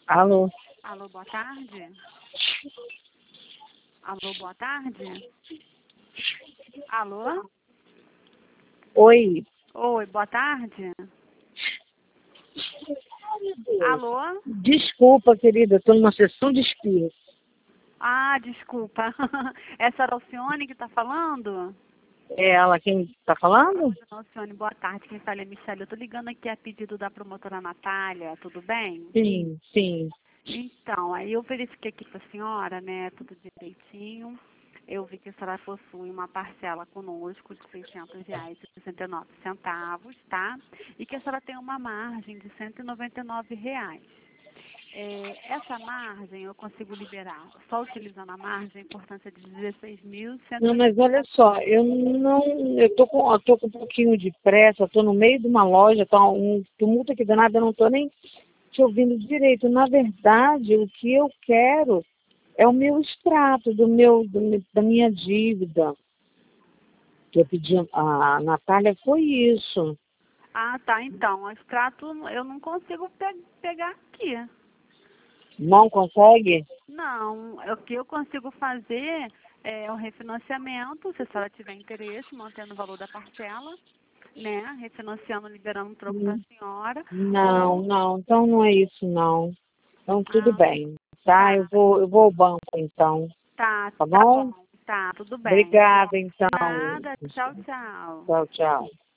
Alô? Alô, boa tarde. Alô, boa tarde. Alô? Oi? Oi, boa tarde. Alô? Desculpa, querida, estou numa sessão de espirro. Ah, desculpa. Essa era a Alcione que está falando? É ela quem está falando? Alcione, boa tarde. Quem fala é Michelle. Eu estou ligando aqui a pedido da promotora Natália, tudo bem? Sim, sim. Então, aí eu verifiquei aqui para a senhora, né, tudo direitinho. Eu vi que a senhora possui uma parcela conosco de R$ 600,69, tá? E que a senhora tem uma margem de R$ 199. Essa margem eu consigo liberar só utilizando a margem, a importância de Não, 16.100. mas olha só, eu tô com um pouquinho de pressa, estou no meio de uma loja, tá um tumulto aqui danado, eu não estou nem te ouvindo direito. Na verdade, o que eu quero é o meu extrato da minha dívida. Que eu pedi a Natália foi isso. Ah, tá, então, o extrato eu não consigo pegar aqui. Não consegue? Não, o que eu consigo fazer é o refinanciamento, se a senhora tiver interesse, mantendo o valor da parcela, né? Refinanciando, liberando um troco para a senhora. Não, Ou, não, então não é isso não. Então tudo ah, bem, tá? tá, Eu vou ao banco então, tá tá bom? bom, tá, tudo bem. Obrigada então. Nada, tchau, tchau. Tchau, tchau.